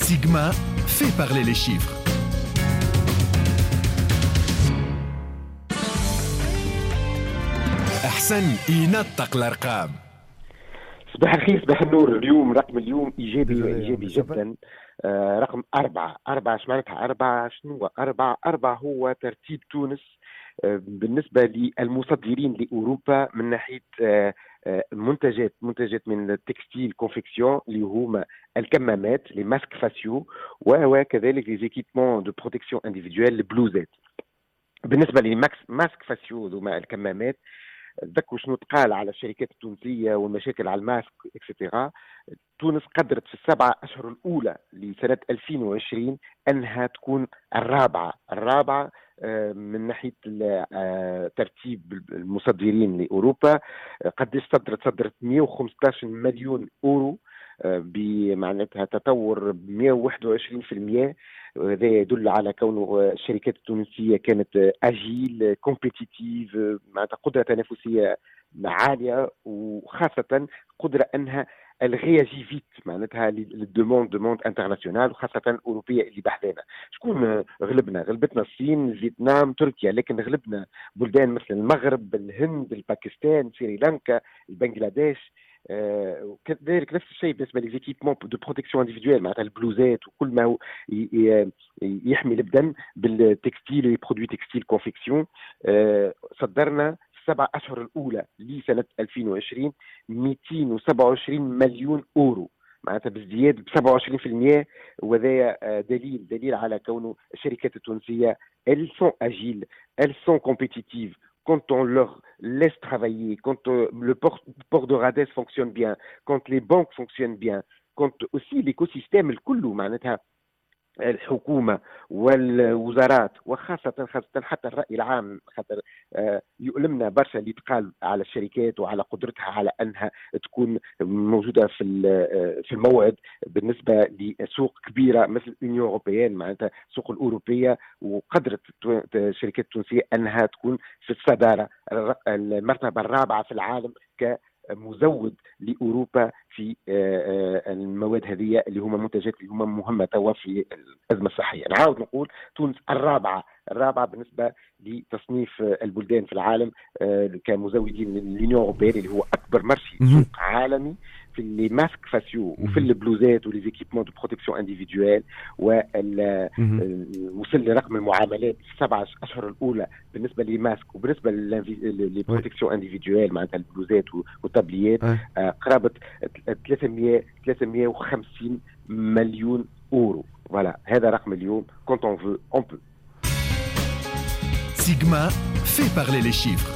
Sigma fait parler les chiffres. أحسن ينطق الأرقام. صباح الخير، صباح النور. اليوم رقم اليوم إيجابي جدا. رقم 4 ايش معناتها 4؟ شنو 4 هو ترتيب تونس بالنسبة للمصدرين لأوروبا من ناحية منتجات من التكستيل كونفكسيون اللي هما الكمامات، لي ماسك فاسيو، وكذلك لي زيكيبمون دو بروتكسيون انديفيدوال، البلوزات. بالنسبة لماسك فاسيو هما الكمامات، تذكروا شنو تقال على الشركات التونسية والمشاكل على الماسك اكسترا. تونس قدرت في السبعة أشهر الأولى لسنة 2020 أنها تكون الرابعة من ناحية ترتيب المصدرين لأوروبا. قديش صدرت 115 مليون أورو، بمعناتها تطور ب 121%. وهذا يدل على كون الشركات التونسية كانت أجيل كومبيتيتيف، معناتها قدرة تنافسية عالية، وخاصة قدرة أنها الغياجي فيت، معناتها للدوموند انترناسيونال، وخاصة أوروبية اللي بحثنا. شكون غلبتنا الصين، فيتنام، تركيا، لكن غلبنا بلدان مثل المغرب، الهند، الباكستان، سريلانكا، البنغلاديش. وكذلك نفس الشيء بالنسبه للزيكيبمون دو بروتكسيون انديفيدوال، معناتها البلوزات وكل ما هو يحمي البدن بالتكستيل وبرودوي تكستيل كونفكسيون. صدرنا 7 أشهر الأولى لسنة 2020 227 مليون أورو، معناتها بازدياد ب 27%. وهذا دليل على كونه الشركات التونسية elles sont agiles, elles sont compétitives. Quand on leur laisse travailler, quand le port de Radès fonctionne bien, quand les banques fonctionnent bien, quand aussi l'écosystème الكل، معناتها الحكومة والوزارات، وخاصة حتى الرأي العام، خاطر يؤلمنا برشا اللي تقال على الشركات وعلى قدرتها على أنها تكون موجودة في الموعد بالنسبة لسوق كبيرة مثل اليونيون أوروبيين، معناتها السوق الأوروبية. وقدرت الشركات التونسية أنها تكون في الصدارة، المرتبة الرابعة في العالم مزود لأوروبا في المواد هذه اللي هما منتجات اللي هما مهمة توا في الأزمة الصحية. نعاود نقول تونس الرابعة بالنسبة لتصنيف البلدان في العالم كمزودين لليونيون أوروبيين، اللي هو أكبر مرشي سوق عالمي في اللي ماسك فاسيو وفي البلوزات ولي زيكيبمون دو بروتكسيون انديفيدوال. وصل لرقم المعاملات في 7 أشهر الأولى بالنسبة لماسك وبالنسبة للبروتكسيون انديفيدوال، معناتها البلوزات والطابليات، قرابة 350 مليون أورو. فوالا، هذا رقم اليوم. Quand on veut, on peut. Sigma fait parler les chiffres.